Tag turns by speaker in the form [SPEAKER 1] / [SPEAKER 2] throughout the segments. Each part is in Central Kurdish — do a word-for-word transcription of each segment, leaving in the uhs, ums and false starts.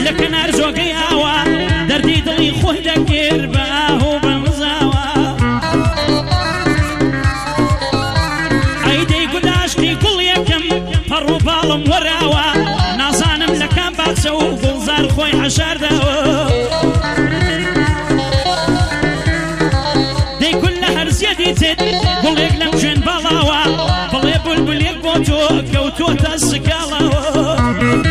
[SPEAKER 1] لكنار زوقي هوا دردي دلي خوي دكير باهو بنزاوا ايدي قد عشقي كل يكم فرو بالم وراوا نازانم لكان باتسو بلزار خوي حشار داوا دي كل هرزية دي تد قل يقلم جن بلاوا بلي بلبل يقبوتو كوتو تسكالاوا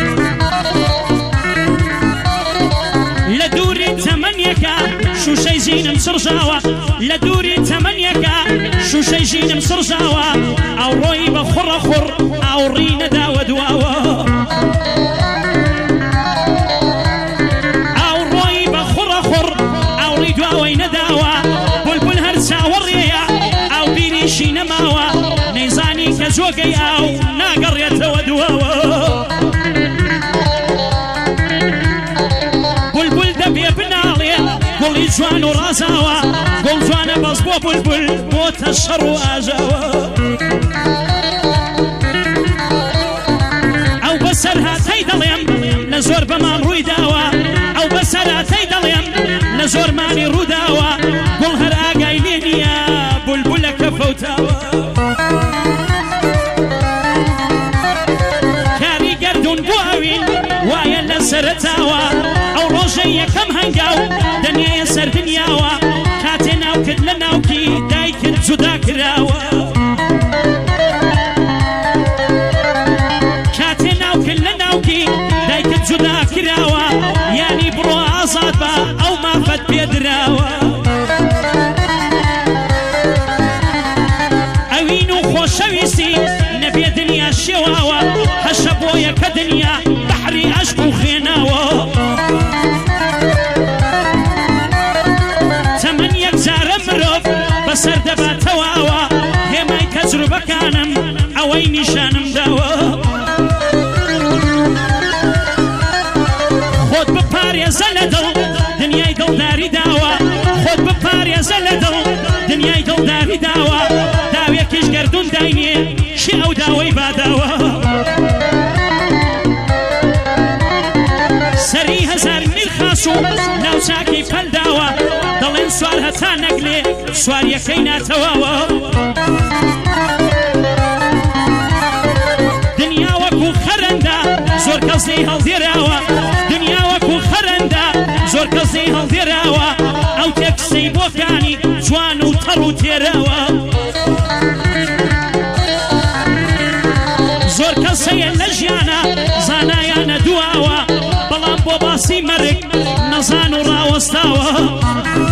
[SPEAKER 1] لدوري تمنيكا شو شي زين مسرجاوا لدوري تمنيكا شو شي زين مسرجاوا او روي بخر خر او رينا داوا دواوا او روي بخر خر او ري دواوا نداوا بلبل هرسا وريا او بيري شي نماوا نيزاني كزوقي او ناقر يتوا دواوا قولي جوان ورازاوا قول جوان بس بو بلبل موت الشر واجاوا او بسرها تيدليم لزور بمان روي داوا او بسرها تيدليم لزور ماني رو داوا قول هر اقاي لينيا بلبل كفوتاوا كاري قردون بواوين وايا لسرتاوا او روجي كم هنقاو دنيا يسر دنياوا كاتنا وكدلنا وكي دايك جدا كراوا كاتنا وكلنا وكي دايك جدا كراوا يعني برو عصاد با او ما فت بيدراوا اوينو خوشويسي نبي دنيا شواوا هشبويا كدنيا بحري عشق وخيناوا بسر دبا تواوا هماي تجربة كانم اوي نشانم داوا خود بباريا زلدل دنياي دل داري داوا خود بباريا زلدل دنياي دل داري داوا داوي كيش قردون دايني شي او داوي باداوا سري هزار ميل خاسو لو ساكي فالداوا دلين سوار هتا نقلي سوار يكينا تواوا دنيا وكو خرندا زور كزي هل ديراوا دنيا وكو خرندا زور كزي هل ديراوا او تكسي بوكاني جوانو ترو تيراوا زور كزي النجيانا زانايانا دواوا بلان بوباسي مرق نزانو راوستاوا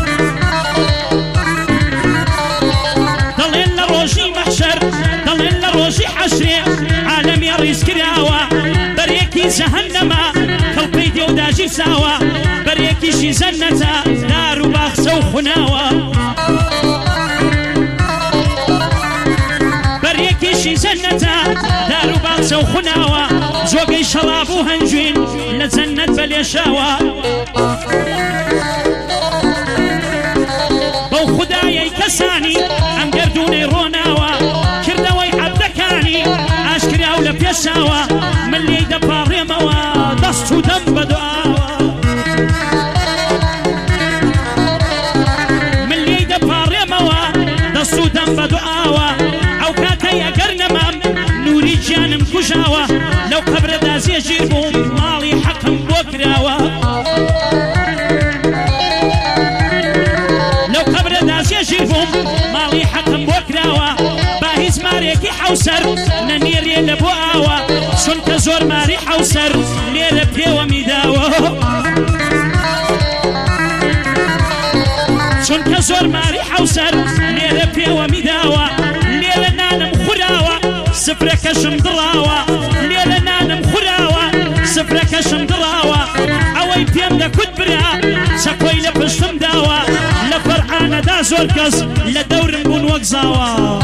[SPEAKER 1] دلين لروجي حشري عالمي ريس كراوا بريكي جهنما كالبيدي وداجي ساوا بريكي شي جنتا دارو باخسو خناوا بريكي شي جنتا دارو باخسو خناوا زوقي شرابو هنجوين لجنت بليشاوا بو خدايا كساني ام قردوني روناوا كردوي عبدكاني اشكري اولى بيشاوا من اللي دباري موا دستو دم بدعاوا من اللي دباري موا دستو دم بدعاوا او كاتي اقرنمام نوري جانم كجاوا لو قبر دازي يجيبهم مالي حقم بوكراوا لو قبر دازي يجيبهم مالي حقم بوكراوا باهيز ماريكي حوسر ننيري لبواوا سنك زور ماري حوسر ليرة بيوا ميداوا سنك زور ماري حوسر ليرة بيوا ميداوا ليرة نانم خراوا سفرك شمدراوا ليرة نانم خراوا سفرك شمدراوا اوي بيم دا كدبرا سكوي لبشتم داوا لفرعانا دا زوركز لدور نبون وقزاوا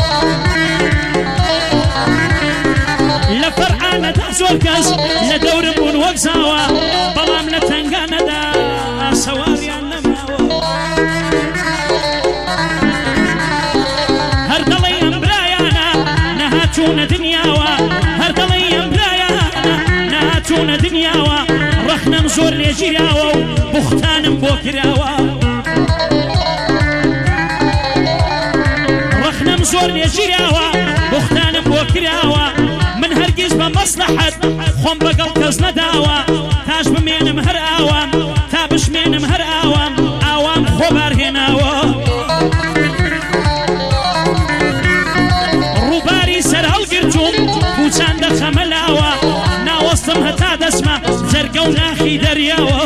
[SPEAKER 1] لفرعانا دا زوركز لدور نبون وقزاوا بلام لتنقانا دا سواري النماوا هردلي امبرايانا نهاتون دنياوا هردلي امبرايانا نهاتون دنياوا رخنا زۆر لێگیراوە و بوختانم بۆ کراوە ڕەخنەم زۆر لێگیراوە بوختانم بۆ کراوە من هەرگیز بە مەسلەحەت خۆم بەگەڵ کەس نەداوە تاش بمێنم هەر ئاوام تا بشمێنم هەر ئاوام ئاوام خۆبار هێناوە ڕووباری سەر هەڵگرتوم پوچان دەخەمەلاوە ناوەستم هەتا دەسمە جەرگە و ناخی دەریاوە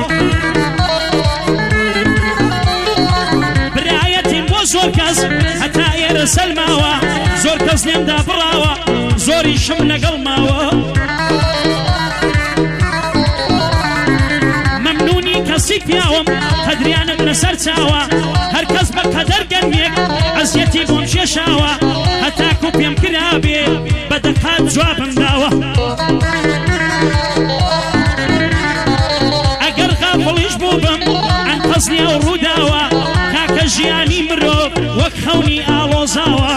[SPEAKER 1] برایەتیم بۆ زۆر کەس هەتا ئێرە سەلماوە زۆر کەس لێمدا بڕاوە زۆری شم لەگەڵ ماوە مەمنونی کەسی پیاوم قەدریانم لەسەر چاوە هەر کەس بە قەدەر گەنمێک ئەزیەتی بۆم شێشاوە هەتاکو پێم کرابێ بە دەقات جوابم داوە ئەگەر غافڵیش بووبم ئەن قەزنیا و ڕووداوە کاکە ژیانی مرۆڤ وەک خەونی ئاڵۆزاوە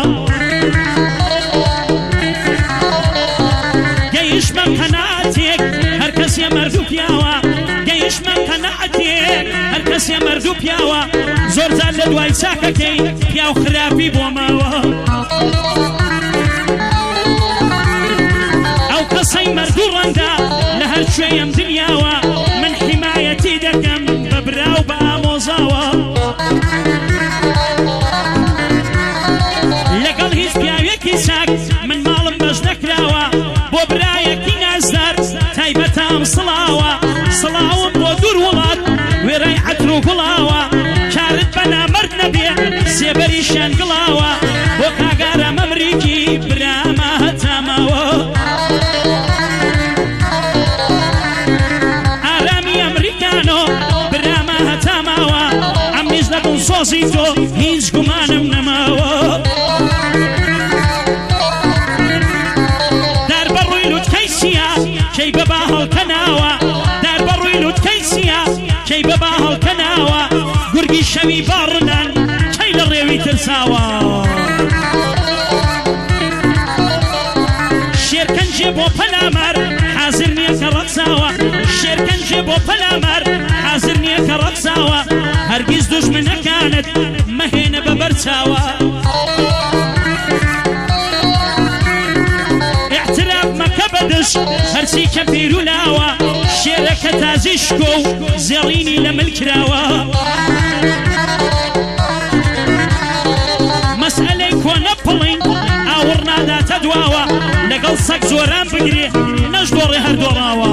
[SPEAKER 1] گەیشتمە قەناعەتێک هەر کەسێ مەردوو پیاوە گەیشتمە قەناعەتێک هەر کەسێ مەردوو پیاوە زۆر جار لە دوای چاکەکەی پیا و خراپی بۆ ماوە ئەو کەسەی مەردوو ڕەندا لە هەر شوێیم دنیاوە من حیمایەتی دەکەم بە برا و بە ئامۆزاوە لەگەڵ هیچ پیاوێکی چاک من ماڵم بەش نەکراوە بۆ برایەکی نازدار تایبەتام سڵاوە سڵاوم بۆ دوور وڵات وێرای عەتر و گوڵاوە کارت بە نامەرد نەبێ سێبەریشیان گڵاوە بۆ کاگارە مەمریکی برامە هەتاماوە ئارامی ئەمریکانۆ برامە هەتاماوە ئەم نیز لە دڵسۆزی تۆ هیچ گومانم نەماوە دار بەڕووی لوتکەی چیە کەی بەبا هەڵکەناوە دار بەڕووی لوتکەی چیە کەی بەبا هەڵکەناوە گورگی شەوی باڕنان کەی لە ڕێوی ترساوە شێرکەنجێ بۆ پەلامەر حازر نییە کە ڕەقساوە شێرکەنجێ بۆ پەلامەر حازر نییە کە ڕەقساوە هەرگیز دوژمنەکانت مەهێنە بە بەرچاوە اعتراف مەکە بەدش هەرچی کە پیر و لاوە شێرەکە تازی شکۆ و زێڕینی لە ملکراوە مەسئلەی کۆنە پڵین ئاوڕ ناداتە دواوە لەگەڵ سەگ زۆران بگرێ نەش دۆڕێ هەردۆڕاوە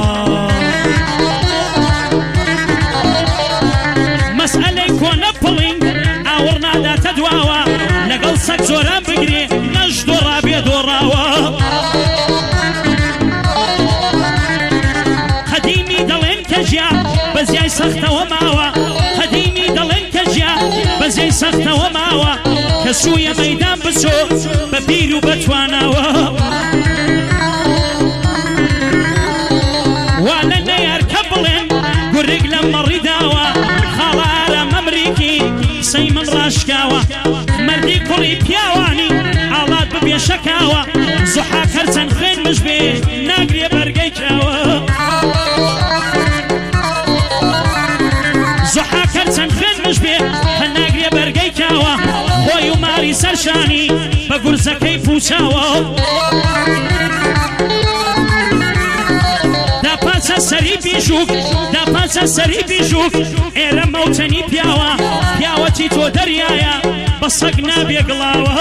[SPEAKER 1] مەسئلەی کۆنە پڵین ئاوڕ ناداتە دواوە لەگەڵ سەگ زۆران بگرێ نەش دۆڕا بێ دۆڕاوە قەدیمی دەڵێن کە ژیا بەزیای سەختەوە ماوە قەدیمی دەڵێن کە ژیا بەزیای سەختەوە ماوە کە سوویە مەیدان بچۆ بە پیر و بەتواناوە وا لە نەیار کە بڵێن گورگ لە مەڕی داوە خاڵارە مەمریکی سەی من ڕاشکاوە مەردی کوڕی پیاوانی ئاڵات ببێ شەکاوە زوحاک هەرچەند خوێنمش بێ ناگرێ بەرگەی کراوە زوحاک هەرچەند خوێنمش بێ هە ناگرێ بەرگەی کراوە خۆی و ماری سەرشانی بە گورزەکەی پوچاوە داپاچە سەری بیژووک داپاچە سەری بیژووک ئێرە مەوتەنی پیاوە پیاوەتی تۆ دەریایە بە سەگ نابێ گڵاوە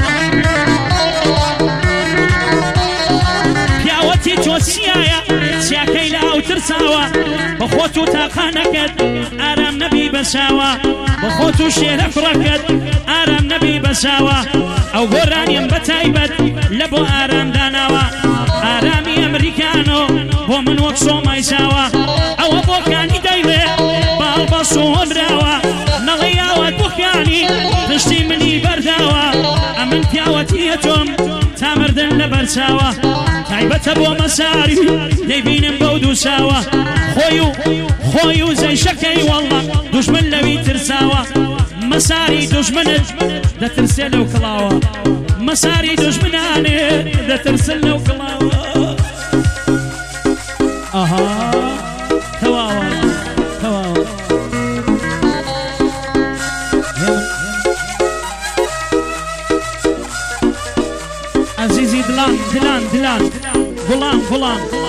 [SPEAKER 1] پیاوەتی تۆ چیایە چیاکەی لە ئاو ترساوە بە خۆت و تاقانەکەت ئارام نەبی بەساوە بە خۆت و شێرە کوڕەکەت ئارام نەبی بەساوە ئەو گۆرانیم بە تایبەت لە بۆ ئارام داناوە ئارامی ئەمریکانۆ بۆ من وەک سۆمایساوە ئەوە بۆکانی دەیڵێ باڵ بە سۆمراوە نەڵەیاوە بۆکانی پشتی منی بەرداوە ئەمن پیاوەتیە تۆم تا مردن لە بەرچاوە تایبەتە بۆ مەساری دەیبینم بەو دووساوە خۆی و خۆی و زەیشەکەی وەڵڵە دوژمن لەوی ترساوە مەساری دوژمنت دەترسێ لەو کڵاوە مەساری دوژمنانێ دەترسن لەو کڵاوە ئەها تەواوە كلام